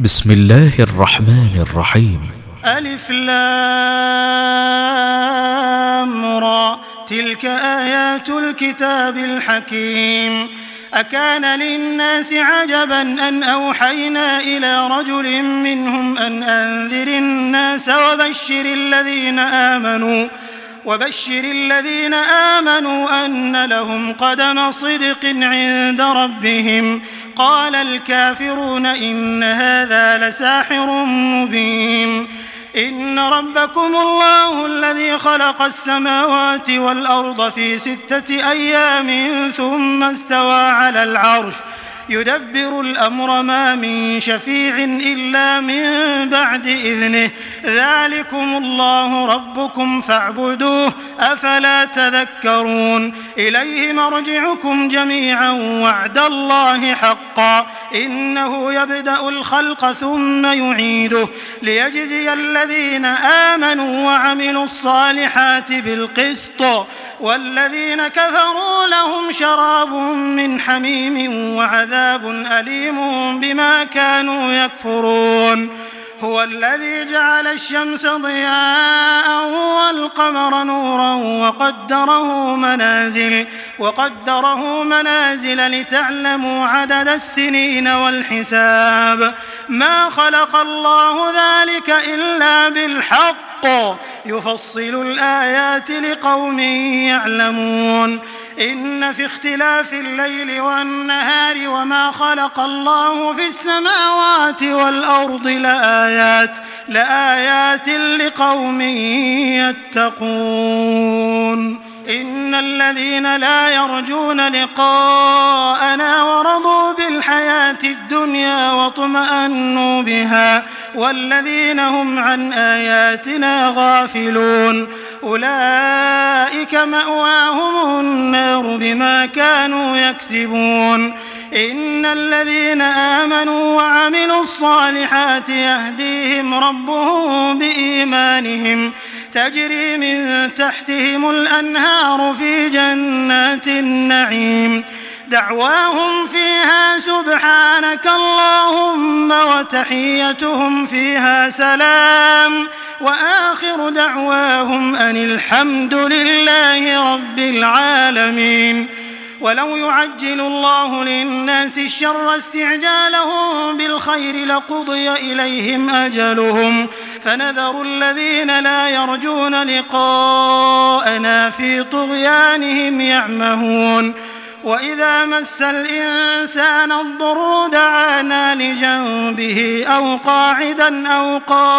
بسم الله الرحمن الرحيم. ألف لام را، تلك آيات الكتاب الحكيم. أكان للناس عجبا أن أوحينا إلى رجل منهم أن أنذر الناس وبشر الذين آمنوا أن لهم قدم صدق عند ربهم. قال الكافرون إن هذا لساحر مبين. إن ربكم الله الذي خلق السماوات والأرض في 6 أيام ثم استوى على العرش يدبر الأمر ما من شفيع إلا من بعد إذنه. ذلكم الله ربكم فاعبدوه أفلا تذكرون. إليه مرجعكم جميعا وعد الله حقا إنه يبدأ الخلق ثم يعيده ليجزي الذين آمنوا وعملوا الصالحات بالقسط والذين كفروا لهم شراب من حميم وعذاب أليم بما كانوا يكفرون. هو الذي جعل الشمس ضياء والقمر نورا وقدره منازل لتعلموا عدد السنين والحساب. ما خلق الله ذلك إلا بالحق يفصل الآيات لقوم يعلمون. إن في اختلاف الليل والنهار وما خلق الله في السماوات والأرض لآيات لقوم يتقون. إن الذين لا يرجون لقاءنا ورضوا بالحياة الدنيا واطمأنوا بها والذين هم عن آياتنا غافلون أولئك مأواهم النار بما كانوا يكسبون. إن الذين آمنوا وعملوا الصالحات يهديهم ربهم بإيمانهم تجري من تحتهم الأنهار في جنات النعيم. دعواهم فيها سبحانك اللهم وتحيتهم فيها سلام وآخر دعواهم أن الحمد لله رب العالمين. ولو يعجل الله للناس الشر استعجالهم بالخير لقضي إليهم أجلهم فنذر الذين لا يرجون لقاءنا في طغيانهم يعمهون. وإذا مس الإنسان الضر دعانا لجنبه أو قاعدا أو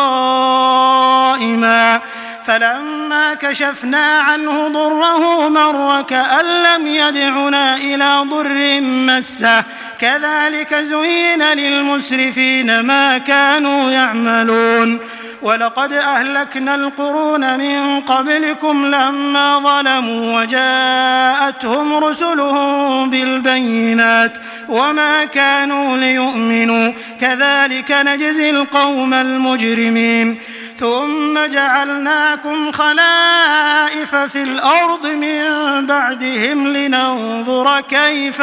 قائما فلما كشفنا عنه ضره مر كأن لم يدعنا إلى ضر مسه كذلك زين للمسرفين ما كانوا يعملون. ولقد أهلكنا القرون من قبلكم لما ظلموا وجاءتهم رسلهم بالبينات وما كانوا ليؤمنوا كذلك نجزي القوم المجرمين. ثم جعلناكم خلائف في الأرض من بعدهم لننظر كيف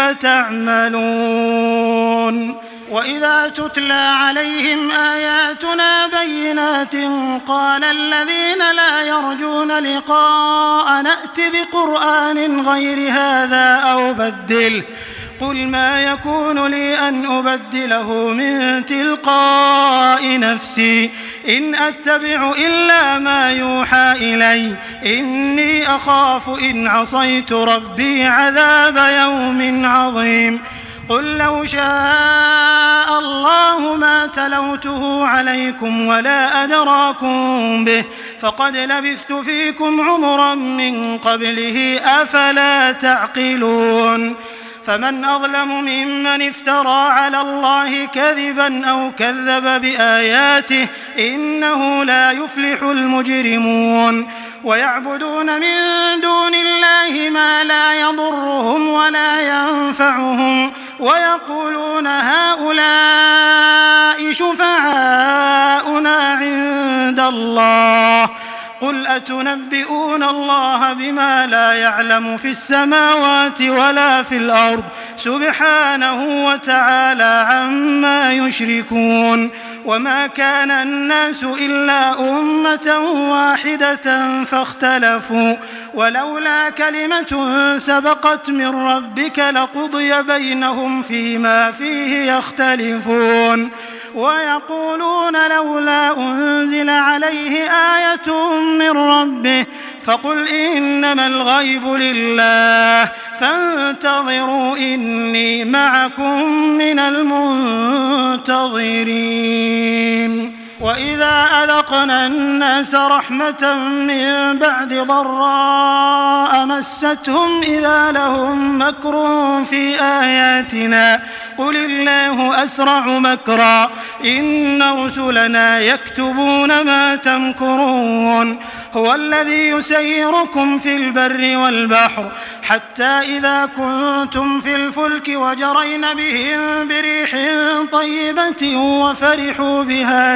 تعملون. وإذا تتلى عليهم آياتنا بينات قال الذين لا يرجون لقاء نأت بقرآن غير هذا أو بدله قل ما يكون لي أن أبدله من تلقاء نفسي إن أتبع إلا ما يوحى إلي إني أخاف إن عصيت ربي عذاب يوم عظيم. قل لو شاء الله ما تلوته عليكم ولا أدراكم به فقد لبثت فيكم عمرا من قبله أفلا تعقلون. فمن أظلم ممن افترى على الله كذبا أو كذب بآياته إنه لا يفلح المجرمون. ويعبدون من دون الله ما لا يضرهم ولا ينفعهم ويقولون هؤلاء شفعاؤنا عند الله قل أتنبئون الله بما لا يعلم في السماوات ولا في الأرض سبحانه وتعالى عما يشركون وما كان الناس إلا أمة واحدة فاختلفوا ولولا كلمة سبقت من ربك لقضي بينهم فيما فيه يختلفون ويقولون لولا أنزل عليه آية من ربه فقل إنما الغيب لله فانتظروا إني معكم من المنتظرين وإذا أذقنا الناس رحمة من بعد ضراء مستهم إذا لهم مكر في آياتنا قل الله أسرع مكرا إن رسلنا يكتبون ما تمكرون هو الذي يسيركم في البر والبحر حتى إذا كنتم في الفلك وجرين بهم بريح طيبة وفرحوا بها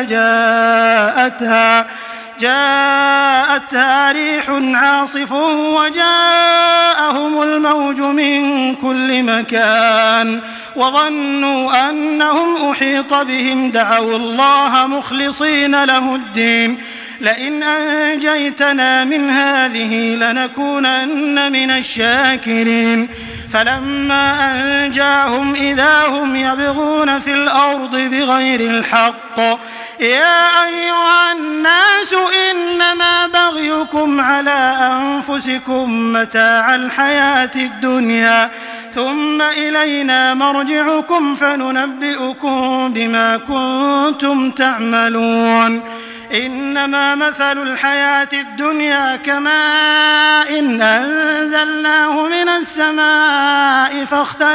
جاءتها ريح عاصف وجاءهم الموج من كل مكان وظنوا أنهم أحيط بهم دعوا الله مخلصين له الدين لئن أنجيتنا من هذه لنكونن من الشاكرين فلما أنجاهم إذا هم يبغون في الأرض بغير الحق يا أيها الناس إنما بغيكم على أنفسكم متاع الحياة الدنيا ثم إلينا مرجعكم فننبئكم بما كنتم تعملون إنما مثل الحياة الدنيا كماء أنزلناه من السماء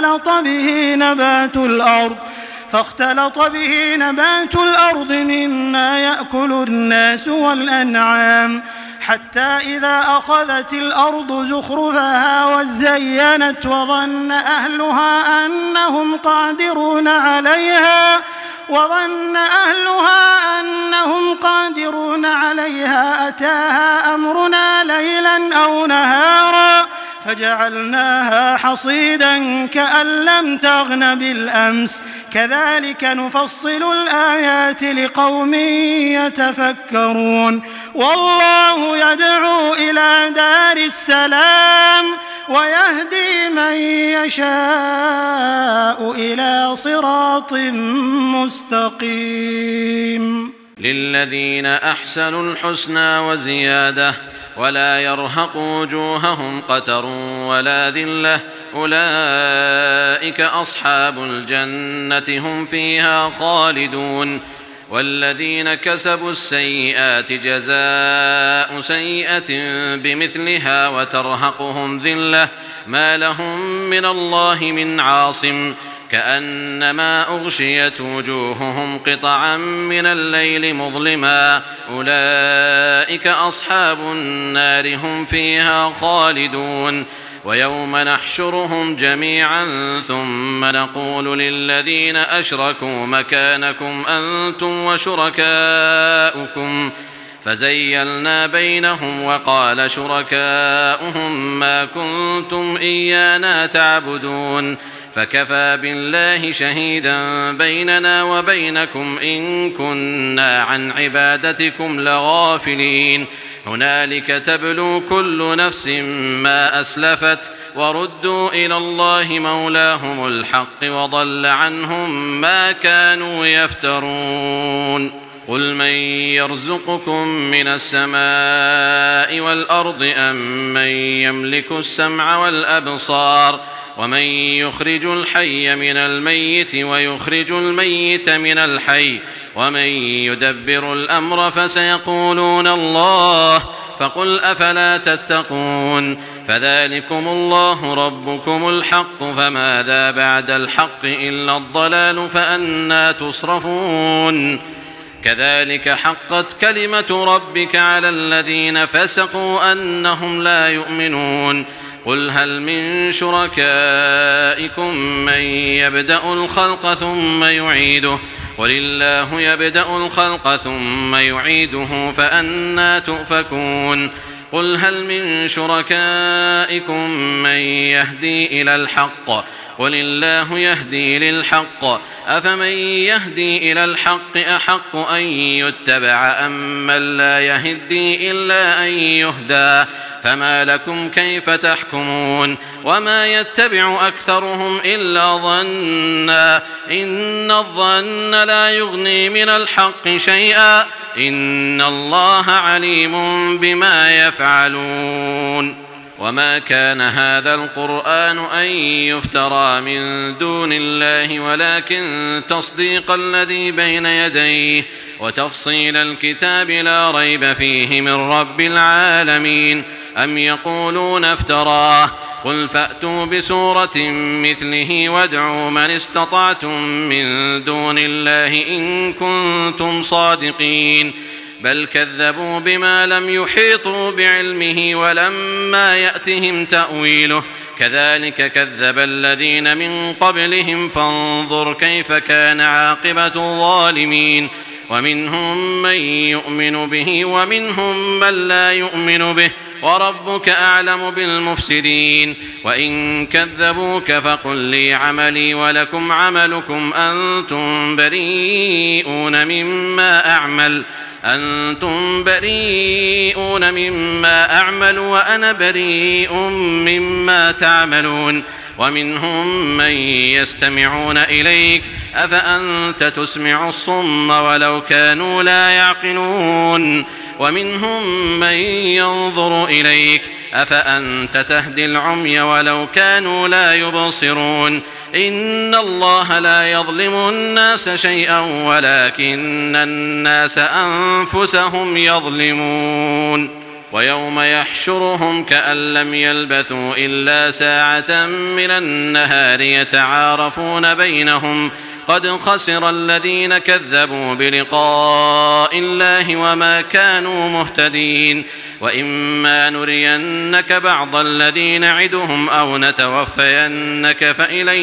فاختلط به نبات الأرض مما يأكل الناس والأنعام حتى إذا أخذت الأرض زخرفها وزينت وظن أهلها أنهم قادرون عليها أتاها أمرنا ليلا أو نهارا فجعلناها حصيدا كأن لم تغن بالأمس كذلك نفصل الآيات لقوم يتفكرون والله يدعو إلى دار السلام ويهدي من يشاء إلى صراط مستقيم للذين أحسنوا الحسنى وزيادة ولا يرهق وجوههم قتر ولا ذلة أولئك أصحاب الجنة هم فيها خالدون والذين كسبوا السيئات جزاء سيئة بمثلها وترهقهم ذلة ما لهم من الله من عاصم كأنما أغشيت وجوههم قطعا من الليل مظلما أولئك أصحاب النار هم فيها خالدون ويوم نحشرهم جميعا ثم نقول للذين أشركوا مكانكم أنتم وشركاؤكم فزيلنا بينهم وقال شركاؤهم ما كنتم إيانا تعبدون فكفى بالله شهيدا بيننا وبينكم إن كنا عن عبادتكم لغافلين هنالك تبلو كل نفس ما أسلفت وردوا إلى الله مولاهم الحق وضل عنهم ما كانوا يفترون قل من يرزقكم من السماء والأرض أم من يملك السمع والأبصار ومن يخرج الحي من الميت ويخرج الميت من الحي ومن يدبر الأمر فسيقولون الله فقل أفلا تتقون فذلكم الله ربكم الحق فماذا بعد الحق إلا الضلال فأنى تصرفون كذلك حقت كلمة ربك على الذين فسقوا أنهم لا يؤمنون قل هل من شركائكم من يبدأ الخلق ثم يعيده قل الله يبدأ الخلق ثم يعيده فأنى تؤفكون قل هل من شركائكم من يهدي إلى الحق قل الله يهدي للحق أفمن يهدي إلى الحق أحق أن يتبع أم من لا يهدي إلا أن يهدى فما لكم كيف تحكمون وما يتبع أكثرهم إلا ظنا إن الظن لا يغني من الحق شيئا إن الله عليم بما يفعلون وما كان هذا القرآن أن يفترى من دون الله ولكن تصديق الذي بين يديه وتفصيل الكتاب لا ريب فيه من رب العالمين أم يقولون افتراه قل فأتوا بسورة مثله وادعوا من استطعتم من دون الله إن كنتم صادقين بل كذبوا بما لم يحيطوا بعلمه ولما يأتهم تأويله كذلك كذب الذين من قبلهم فانظر كيف كان عاقبة الظالمين ومنهم من يؤمن به ومنهم من لا يؤمن به وربك أعلم بالمفسدين وإن كذبوك فقل لي عملي ولكم عملكم أنتم بريئون مما أعمل وأنا بريء مما تعملون ومنهم من يستمعون إليك أفأنت تسمع الصم ولو كانوا لا يعقلون ومنهم من ينظر إليك أفأنت تهدي العمي ولو كانوا لا يبصرون إن الله لا يظلم الناس شيئا ولكن الناس أنفسهم يظلمون ويوم يحشرهم كأن لم يلبثوا إلا ساعة من النهار يتعارفون بينهم قد خسر الذين كذبوا بلقاء الله وما كانوا مهتدين وإما نرينك بعض الذي نعدهم أو نتوفينك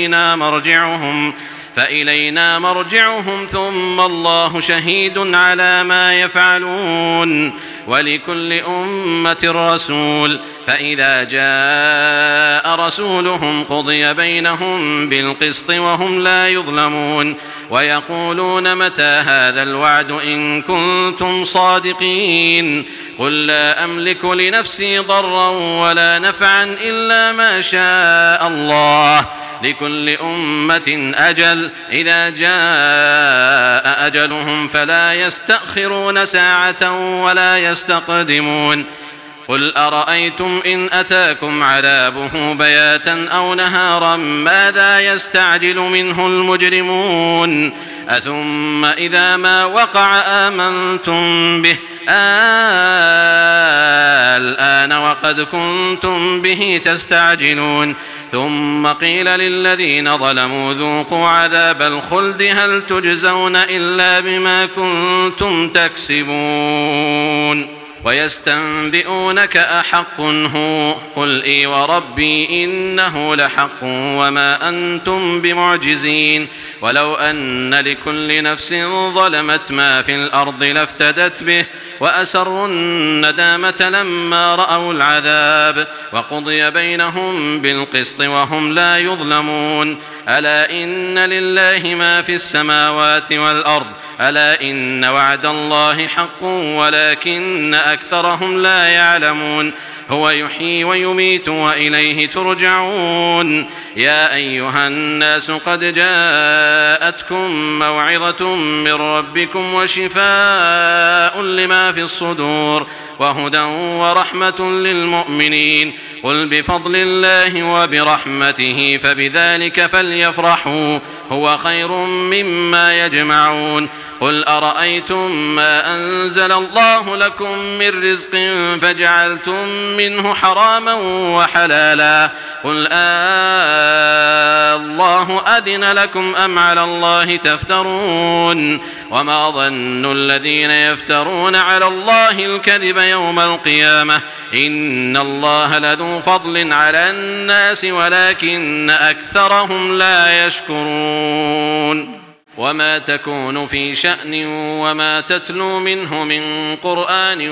فإلينا مرجعهم ثم الله شهيد على ما يفعلون ولكل أمة رسول فإذا جاء رسولهم قضي بينهم بالقسط وهم لا يظلمون ويقولون متى هذا الوعد إن كنتم صادقين قل لا أملك لنفسي ضرا ولا نفعا إلا ما شاء الله لكل أمة أجل إذا جاء أجلهم فلا يستأخرون ساعة ولا يستقدمون قل أرأيتم إن أتاكم عذابه بياتا أو نهارا ماذا يستعجل منه المجرمون أثم إذا ما وقع آمنتم به الآن وقد كنتم به تستعجلون ثم قيل للذين ظلموا ذوقوا عذاب الخلد هل تجزون إلا بما كنتم تكسبون ويستنبئونك أحق هو قل إي وربي إنه لحق وما أنتم بمعجزين ولو أن لكل نفس ظلمت ما في الأرض لافتدت به وأسروا الندامة لما رأوا العذاب وقضي بينهم بالقسط وهم لا يظلمون ألا إن لله ما في السماوات والأرض ألا إن وعد الله حق ولكن أكثرهم لا يعلمون هو يحيي ويميت وإليه ترجعون يا أيها الناس قد جاءتكم موعظة من ربكم وشفاء لما في الصدور وهدى ورحمة للمؤمنين قل بفضل الله وبرحمته فبذلك فليفرحوا هو خير مما يجمعون قل أرأيتم ما أنزل الله لكم من رزق فجعلتم منه حراما وحلالا قل الله أذن لكم أم على الله تفترون وما ظن الذين يفترون على الله الكذب يوم القيامة إن الله لذو فضل على الناس ولكن أكثرهم لا يشكرون وما تكون في شأن وما تتلو منه من قرآن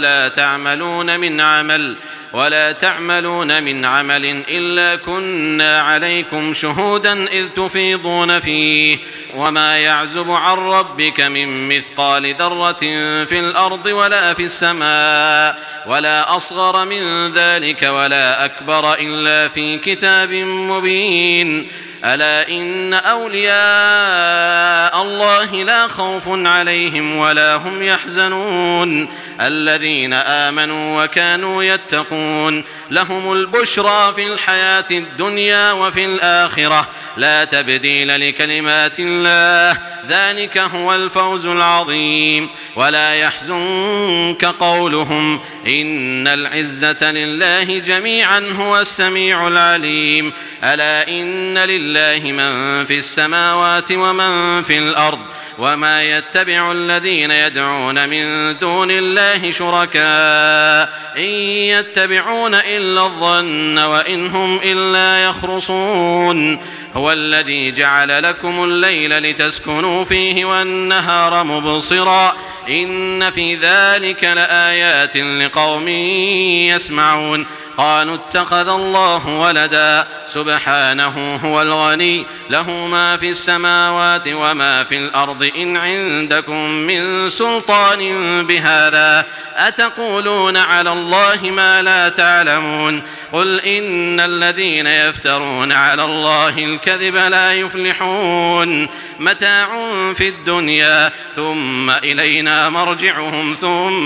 ولا تعملون من عمل إلا كنا عليكم شهودا إذ تفيضون فيه وما يعزب عن ربك من مثقال ذرة في الأرض ولا في السماء ولا أصغر من ذلك ولا أكبر إلا في كتاب مبين ألا إن أولياء الله لا خوف عليهم ولا هم يحزنون الذين آمنوا وكانوا يتقون لهم البشرى في الحياة الدنيا وفي الآخرة لا تبديل لكلمات الله ذلك هو الفوز العظيم ولا يحزنك قولهم إن العزة لله جميعا هو السميع العليم ألا إن لله من في السماوات ومن في الأرض وما يتبع الذين يدعون من دون الله شركاء إن يتبعون إلا الظن وإن هم إلا يخرصون هو الذي جعل لكم الليل لتسكنوا فيه والنهار مبصرا إن في ذلك لآيات لقوم يسمعون قالوا اتخذ الله ولدا سبحانه هو الغني له ما في السماوات وما في الأرض إن عندكم من سلطان بهذا أتقولون على الله ما لا تعلمون قل إن الذين يفترون على الله الكذب لا يفلحون متاع في الدنيا ثم إلينا مرجعهم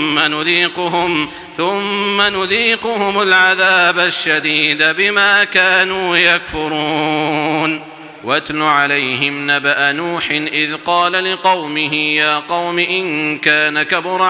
ثم نذيقهم العذاب الشديد بما كانوا يكفرون واتل عليهم نبأ نوح إذ قال لقومه يا قوم إن كان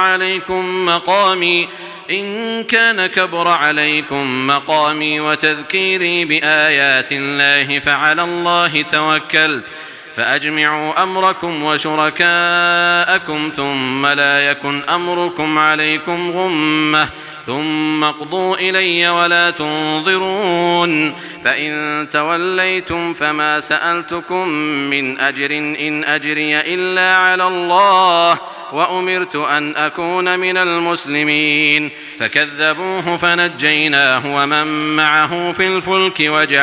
كبر عليكم مقامي وتذكيري بآيات الله فعلى الله توكلت فأجمعوا أمركم وشركاءكم ثم لا يكن أمركم عليكم غمة ثم اقضوا إلي ولا تنظرون فإن توليتم فما سألتكم من أجر إن أجري إلا على الله وأمرت أن أكون من المسلمين فكذبوه فنجيناه ومن معه في الفلك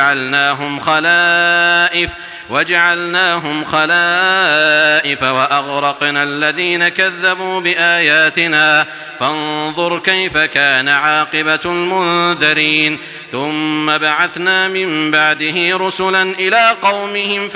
وجعلناهم خلائف وأغرقنا الذين كذبوا بآياتنا فانظر كيف كان عاقبة المنذرين ثم بعثنا من بعده رسلا إلى قومهم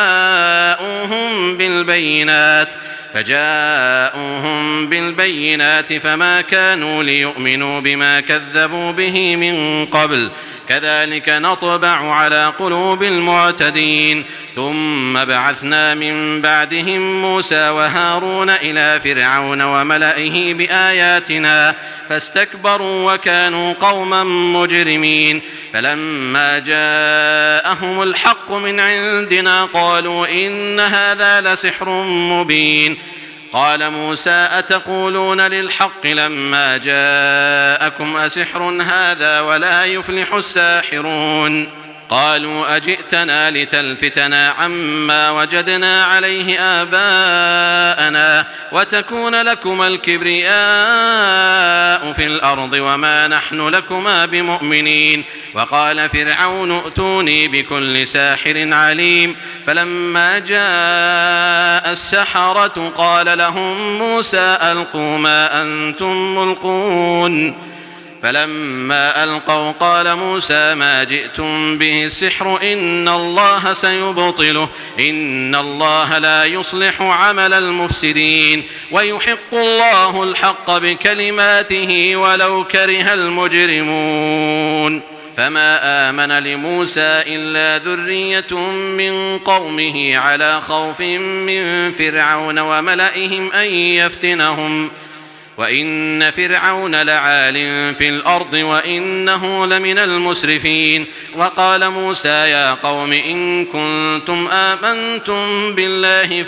فجاءوهم بالبينات فما كانوا ليؤمنوا بما كذبوا به من قبل كذلك نطبع على قلوب المعتدين ثم بعثنا من بعدهم موسى وهارون إلى فرعون وملئه بآياتنا فاستكبروا وكانوا قوما مجرمين فلما جاءهم الحق من عندنا قالوا إن هذا لسحر مبين قال موسى أتقولون للحق لما جاءكم أسحر هذا ولا يفلح الساحرون قالوا أجئتنا لتلفتنا عما وجدنا عليه آباءنا وتكون لكما الكبرياء في الأرض وما نحن لكما بمؤمنين وقال فرعون ائتوني بكل ساحر عليم فلما جاء السحرة قال لهم موسى ألقوا ما أنتم ملقون فلما ألقوا قال موسى ما جئتم به السحر إن الله سيبطله إن الله لا يصلح عمل المفسدين ويحق الله الحق بكلماته ولو كره المجرمون فما آمن لموسى إلا ذرية من قومه على خوف من فرعون وملئهم أن يفتنهم وإن فرعون لعال في الأرض وإنه لمن المسرفين وقال موسى يا قوم إن كنتم آمنتم بالله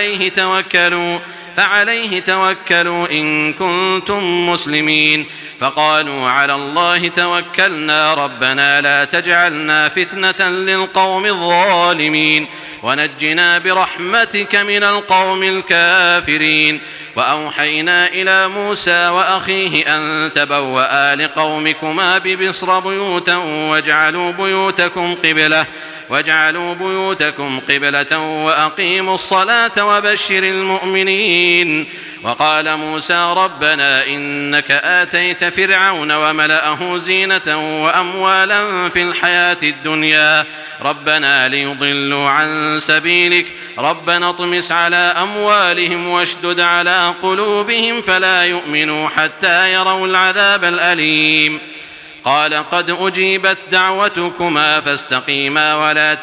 فعليه توكلوا إن كنتم مسلمين فقالوا على الله توكلنا ربنا لا تجعلنا فتنة للقوم الظالمين ونجنا برحمتك من القوم الكافرين. وأوحينا إلى موسى وأخيه أن تبوأ لقومكما بمصر بيوتا واجعلوا بيوتكم قبلة وأقيموا الصلاة وبشر المؤمنين. وقال موسى ربنا إنك آتيت فرعون وملأه زينة وأموالا في الحياة الدنيا ربنا ليضلوا عن سبيلك ربنا اطمس على أموالهم واشدد على قلوبهم فلا يؤمنوا حتى يروا العذاب الأليم. قال قد أجيبت دعوتكما فاستقيما ولا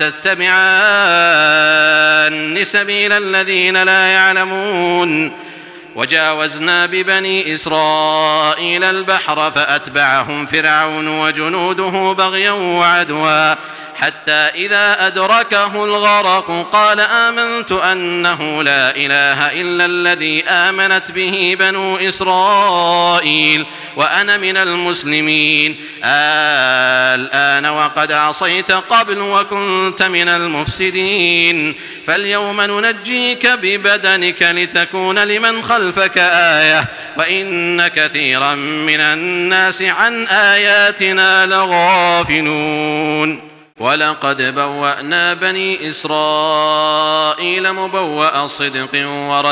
تتبعان سبيل الذين لا يعلمون. وجاوزنا ببني إسرائيل البحر فأتبعهم فرعون وجنوده بغيا وعدوا حتى إذا أدركه الغرق قال آمنت أنه لا إله إلا الذي آمنت به بنو إسرائيل وأنا من المسلمين. الآن وقد عصيت قبل وكنت من المفسدين فاليوم ننجيك ببدنك لتكون لمن خلفك آية وإن كثيرا من الناس عن آياتنا لغافلون. ولقد بوأنا بني إسرائيل مبوأ صدق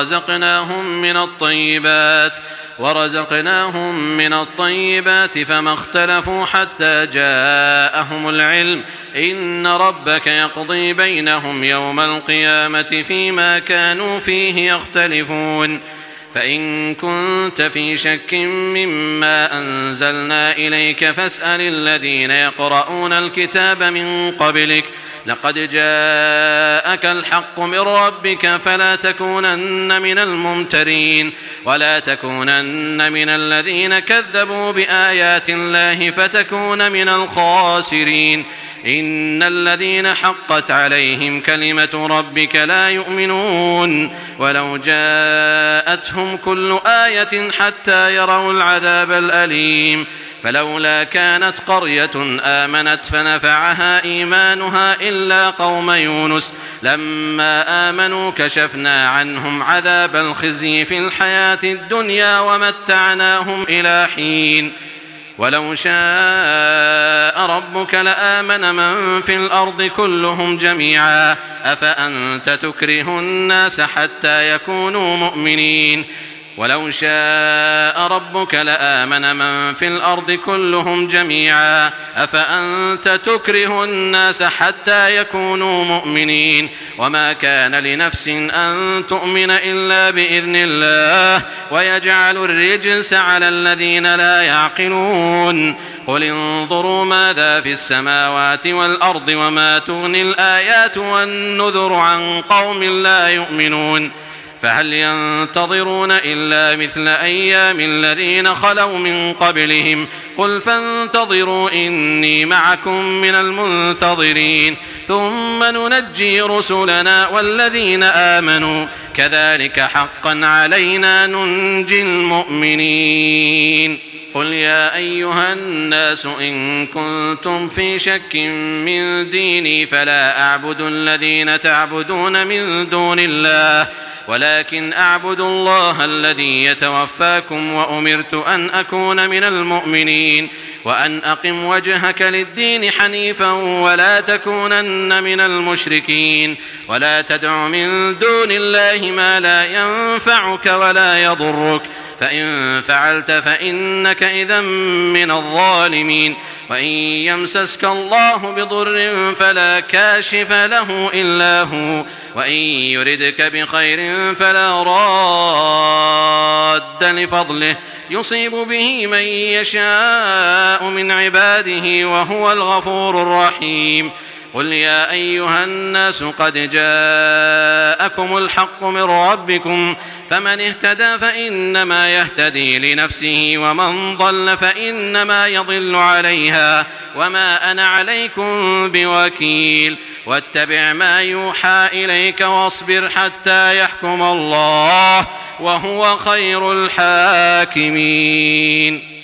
ورزقناهم من الطيبات فما اختلفوا حتى جاءهم العلم إن ربك يقضي بينهم يوم القيامة فيما كانوا فيه يختلفون. فإن كنت في شك مما أنزلنا إليك فاسأل الذين يقرؤون الكتاب من قبلك لقد جاءك الحق من ربك فلا تكونن من الممترين ولا تكونن من الذين كذبوا بآيات الله فتكون من الخاسرين. إن الذين حقت عليهم كلمة ربك لا يؤمنون ولو جاءتهم كل آية حتى يروا العذاب الأليم. فلولا كانت قرية آمنت فنفعها إيمانها إلا قوم يونس لما آمنوا كشفنا عنهم عذاب الخزي في الحياة الدنيا ومتعناهم إلى حين. ولو شاء ربك لآمن من في الأرض كلهم جميعا أفأنت تكره الناس حتى يكونوا مؤمنين. ولو شاء ربك لآمن من في الأرض كلهم جميعا أفأنت تكره الناس حتى يكونوا مؤمنين. وما كان لنفس أن تؤمن إلا بإذن الله ويجعل الرجس على الذين لا يعقلون. قل انظروا ماذا في السماوات والأرض وما تغني الآيات والنذر عن قوم لا يؤمنون. فهل ينتظرون إلا مثل أيام الذين خلوا من قبلهم قل فانتظروا إني معكم من المنتظرين ثم ننجي رسلنا والذين آمنوا كذلك حقا علينا ننجي المؤمنين. قل يا أيها الناس إن كنتم في شك من ديني فلا أعبد الذين تعبدون من دون الله ولكن أعبد الله الذي يتوفاكم وأمرت أن أكون من المؤمنين وأن أقم وجهك للدين حنيفا ولا تكونن من المشركين ولا تدع من دون الله ما لا ينفعك ولا يضرك فإن فعلت فإنك إذا من الظالمين. وإن يمسسك الله بضر فلا كاشف له إلا هو وإن يردك بخير فلا راد لفضله يصيب به من يشاء من عباده وهو الغفور الرحيم. قل يا أيها الناس قد جاءكم الحق من ربكم فمن اهتدى فإنما يهتدي لنفسه ومن ضل فإنما يضل عليها وما أنا عليكم بوكيل. واتبع ما يوحى إليك واصبر حتى يحكم الله وهو خير الحاكمين.